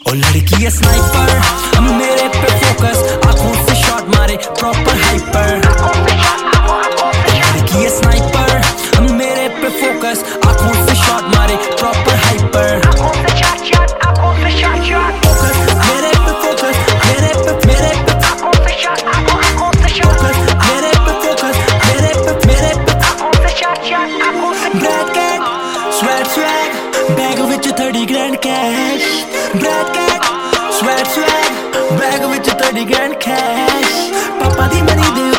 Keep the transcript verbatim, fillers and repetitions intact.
ओ लड़की है स्नाइपर, मेरे पे फोकस, आंखों से शॉट मारे प्रॉपर हाइपर। लड़की है स्नाइपर, मेरे पे फोकस, आंखों से शॉट मारे प्रॉपर हाइपर। फोकस मेरे पे, फोकस मेरे पे, मेरे पे फोकस मेरे पे, फोकस मेरे पे, मेरे पे। Bracket swag swag bag which thirty grand cash. Bracket swag swag bag which thirty grand cash. पापा दी मनी दे